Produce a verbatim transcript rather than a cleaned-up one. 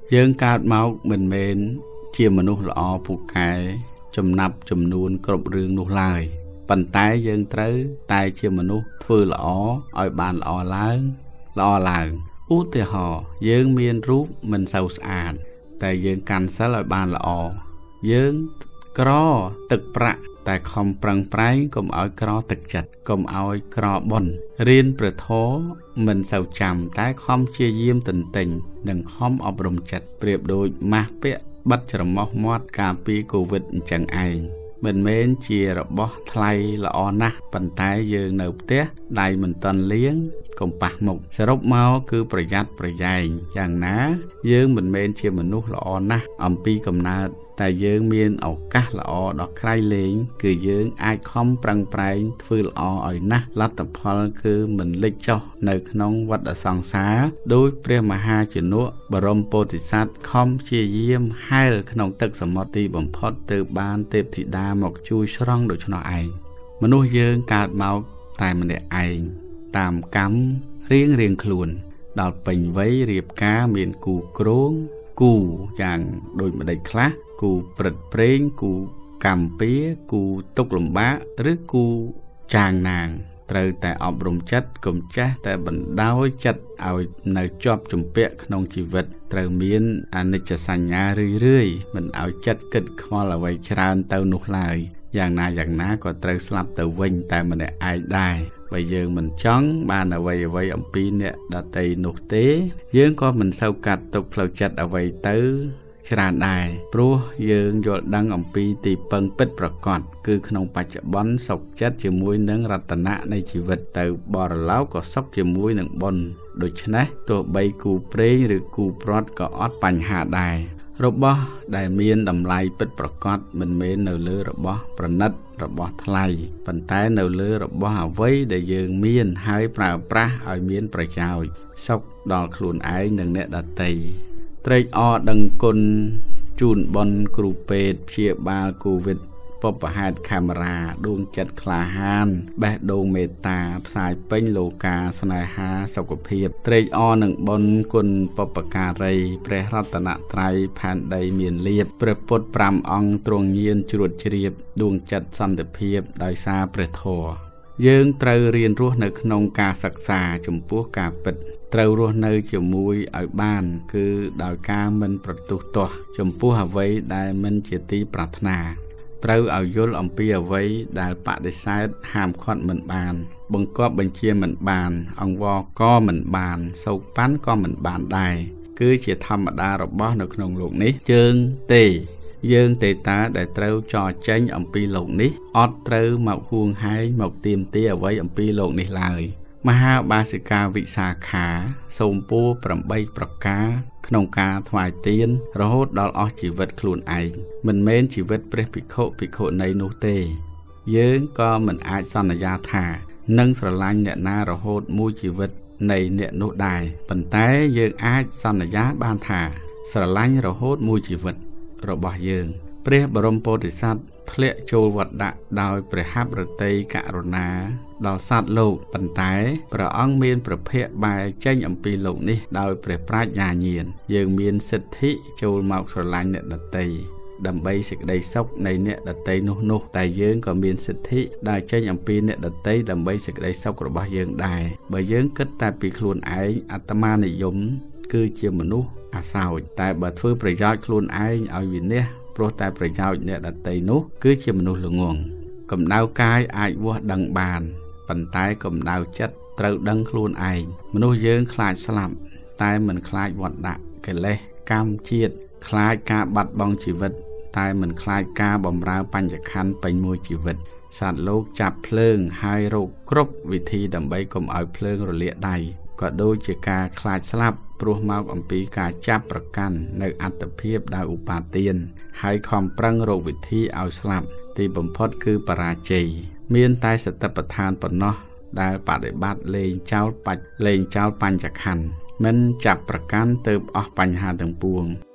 យើងកើតមកមិនមែនជាមនុស្សល្អពូកែចំណាប់ចំនួនគ្រប់រឿងនោះឡើយប៉ុន្តែយើងត្រូវតែជាមនុស្សធ្វើល្អឲ្យបានល្អឡើងល្អឡើងឧទាហរណ៍យើងមានរូបមិនសូវស្អាតតែយើងកាន់សិលឲ្យបានល្អយើងក្រទឹកប្រាក់តែខំប្រឹងប្រែងកុំឲ្យក្រទឹកចិត្តកុំឲ្យក្របុណ្យរៀនព្រះធម៌មិនសូវចាំតែខំជាយាមទន្ទិញនិងខំអប់រំចិត្តប្រៀបដូចម៉ាស់ពាក់បិទច្រមុះមាត់កាលពីកូវីដអញ្ចឹងឯងមិនមែនជារបស់ថ្លៃល្អណាស់ប៉ុន្តែយើងនៅផ្ទះដៃមិនតន់លាងកុំប៉ះមុខសរុបមកគឺប្រយ័ត្នប្រយែងយ៉ាងណាយើងមិនមែនជាមនុស្សល្អណាស់អំពីកំណើតតែយើងមានឱកាសល្អដល់ក្រៃលែងគឺយើងអាចខំប្រឹងប្រែងធ្វើល្អឲ្យណាស់លទ្ធផលគឺមិនលេចចុះនៅក្នុងវដ្តសង្សារដោយព្រះមហាជនកបរមពោធិសត្វខំព្យាយាមហែលក្នុងទឹកសមុទ្រទីបំផុតទើបបានទេពធីតាមកជួយស្រង់ដូច្នោះឯងមនុស្សយើងកើតមកតែម្នាក់ឯងតាមកម្មរៀងរៀងខ្លួនដល់ពេញវ័យរៀបការមានគូគ្រងគូយ៉ាងដូចម្ដេចខ្លះគូព្រឹត្តព្រេងគូកម្មពៀគូទុកលំបាកឬគូចាងណាងត្រូវតែអប់រំចិត្តកុំចេះតែបណ្ដោយចិត្តឲ្យនៅជាប់ជំពាក់ក្នុងជីវិតត្រូវមានអនិច្ចសញ្ញារឿយរឿយមិនឲ្យចិត្តគិតខ្វល់អ្វីច្រើនទៅនោះឡើយយ៉ាងណាយ៉ាងណាក៏ត្រូវស្លាប់ទៅវិញតែម្នាក់ឯងដែរបើយើងមិនចង់បានអ្វីអ្វីអំពីអ្នកដទៃនោះទេយើងក៏មិនសូវកាត់ទុកផ្លូវចិត្តអ្វីទៅច្រើនដែរព្រោះយើងយល់ដឹងអំពីទីពឹងពិតប្រាកដគឺក្នុងបច្ចុប្បន្នសុខចិត្តជាមួយនឹងរតនៈនៃជីវិតទៅបរលោកក៏សុខជាមួយនឹងបុណ្យដូច្នេះទោះបីគូព្រេងឬគូប្រត់ក៏អត់បញ្ហាដែររបស់ដែលមានតម្លៃពិតប្រាកដមិនមែននៅលើរបស់ប្រណិតរបស់ថ្លៃប៉ុន្តែនៅលើរបស់អ្វីដែលយើងមានហើយប្រើប្រាស់ឲ្យមានប្រយោជន៍សុខដល់ខ្លួនឯងនិងអ្នកដទៃត្រេកអរដឹងគុណជូនបុណ្យគ្រូពេទ្យព្យាបាលកូវីដបបហេតុកាមេរ៉ាដួងចិត្តក្លាហានបេះដូងមេត្តាផ្សាយពេញលោកាស្នេហាសុខភាពត្រេកអរនឹងបុណ្យគុណបបការីព្រះរតនត្រ័យផែនដីមានលាភព្រះពុទ្ធប្រាំអង្គទ្រង់ញៀនជ្រួតជ្រាបដួងចិត្តសន្តិភាពដោយសារព្រះធម៌យើងត្រូវរៀនរស់នៅក្នុងការសិក្សាចំពោះការពិតត្រូវរស់នៅជាមួយឲ្យបានគឺដោយការមិនប្រទុះទាស់ចំពោះអ្វីដែលមិនជាទីប្រាថ្នាត្រូវឲ្យយល់អំពីអ្វីដែលបដិសេធហាមឃាត់មិនបានបង្គាប់បញ្ជាមិនបានអង្វរក៏មិនបានសោកប៉ាន់ក៏មិនបានដែរគឺជាធម្មតារបស់នៅក្នុងโลกនេះយើងទេយើងទេតាដែលត្រូវចរចេញអំពីโลกនេះអត់ត្រូវមកហួងហែងមកទាមទារអ្វីអំពីโลกនេះឡើយមហាបាសិកាវិសាខាសូមពរប្រាំបីប្រការក្នុងការថ្វាយទានរហូតដល់អស់ជីវិតខ្លួនឯងមិនមែនជីវិតព្រះភិក្ខុភិក្ខុនីនោះទេយើងក៏មិនអាចសន្យាថានឹងស្រឡាញ់អ្នកណារហូតមួយជីវិតនៃអ្នកនោះដែរប៉ុន្តែយើងអាចសន្យាបានថាស្រឡាញ់រហូតមួយជីវិតរបស់យើងព្រះបរមពោធិសត្វធ្លាក់ចូលវត្តដាក់ដោយព្រះហឫទ័យករុណាដល់សត្វលោកប៉ុន្តែព្រះអង្គមានព្រះភ័ក្ត្របែរចេញអំពីលោកនេះដោយព្រះប្រាជ្ញាញាណយើងមានសិទ្ធិចូលមកស្រឡាញ់អ្នកដទៃដើម្បីសេចក្តីសុខនៃអ្នកដទៃនោះនោះតែយើងក៏មានសិទ្ធិដើរចេញអំពីអ្នកដទៃដើម្បីសេចក្តីសុខរបស់យើងដែរបើយើងគិតតែពីខ្លួនឯងអាត្មានិយមគឺជាមនុស្សអាសោចតែបើធ្វើប្រយោជន៍ខ្លួនឯងឲ្យវិនាសព្រោះតែប្រយោជន៍អ្នកដទៃនោះគឺជាមនុស្សល្ងងកម្ដៅកាយអាចវាស់ដឹងបានប៉ុន្តែកម្ដៅចិត្តត្រូវដឹងខ្លួនឯងមនុស្សយើងខ្លាចស្លាប់តែមិនខ្លាចវត្តដាក់កិលេសកម្មជាតិខ្លាចការបាត់បង់ជីវិតតែមិនខ្លាចការបម្រើបញ្ញខណ្ឌពេញមួយជីវិតសត្វលោកចាប់ភ្លើងហើយរកគ្រប់វិធីដើម្បីកុំឲ្យភ្លើងរលាកដៃក៏ដូចជាការខ្លាចស្លាប់ព្រោះមកអំពីការចាប់ប្រកាន់នៅអត្តភាពដោយឧបាទានហើយខំប្រឹងរកវិធីឲ្យស្លាប់ទីបំផុតគឺបរាជ័យមានតែសតិប្បដ្ឋានប៉ុណ្ណោះដែលបដិបត្តិលេងចោលបច្ចលេងចោលបញ្ចខណ្ឌមិនចាប់ប្រកាន់ទៅអស់បញ្ហាទាំងពួង